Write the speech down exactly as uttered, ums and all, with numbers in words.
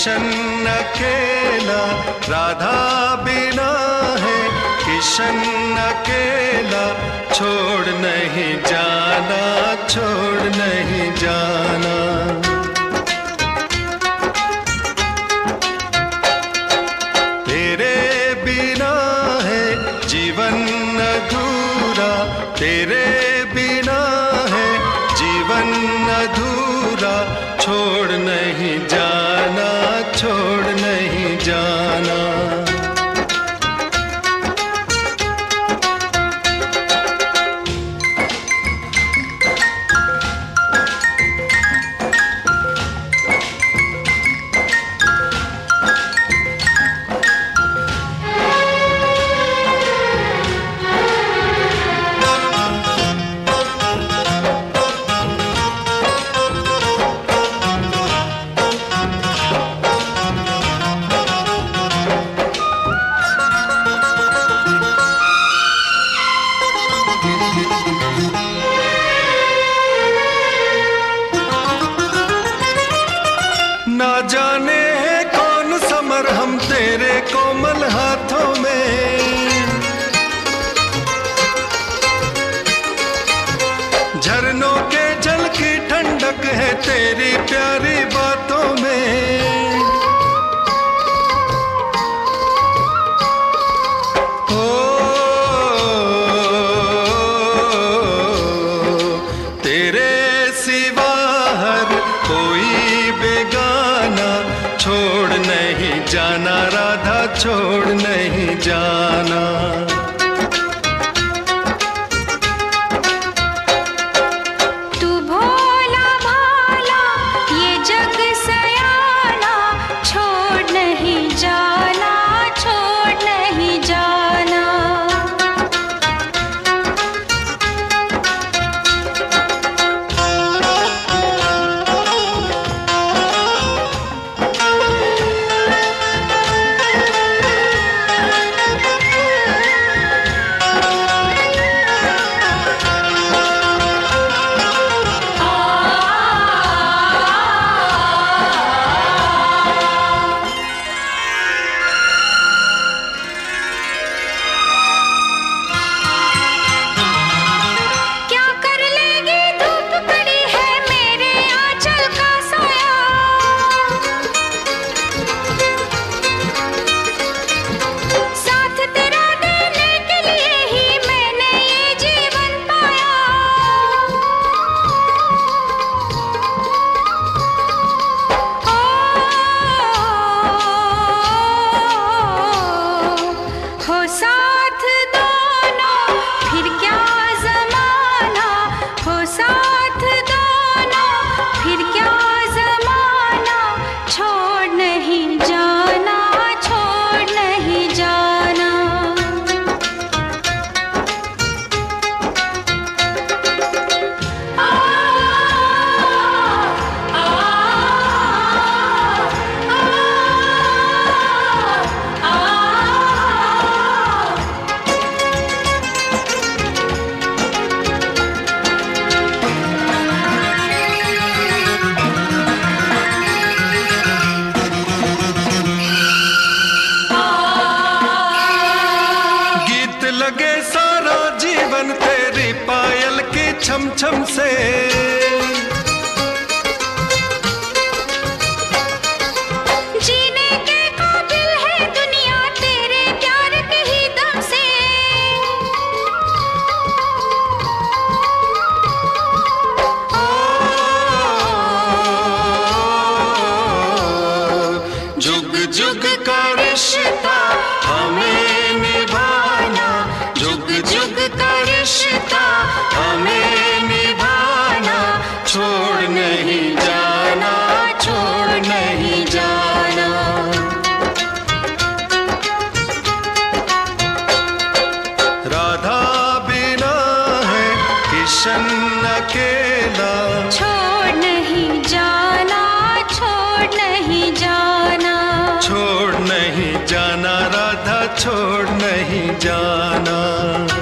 किशन अकेला राधा बिना है, किशन अकेला छोड़ नहीं जाना, छोड़ नहीं जाना। तेरे बिना है जीवन अधूरा, तेरे बिना है जीवन अधूरा, छोड़ नहीं जाना, छोड़ नहीं जाना। ना जाने है कौन समर हम तेरे कोमल हाथों में, झरनों के जल की ठंडक है तेरी प्यारी बातों में। ओ तेरे सिवा हर कोई बेगाना, छोड़ नहीं जाना राधा, छोड़ नहीं जाना। तू भोला भाला ये जग सयाना, छोड़ नहीं जाना, छोड़ नहीं जाना। साथ दोनों फिर क्या ज़माना, हो साथ दोनों फिर क्या ज़माना, छोड़ नहीं जाना, छोड़ नहीं जाना। आ, आ, आ, आ, लगे सारा जीवन तेरी पायल की छम छम से, जीने के काबिल है दुनिया तेरे प्यार के ही दम से। जुग जुग का रिश्ता हमें निभाना, जुग जुग का रिश्ता हमें निभाना, छोड़ नहीं जाना, छोड़ नहीं जाना। राधा बिना है किशन अकेला, छोड़ नहीं जाना, छोड़ नहीं जाना, छोड़ नहीं जाना राधा, छोड़ नहीं जाना।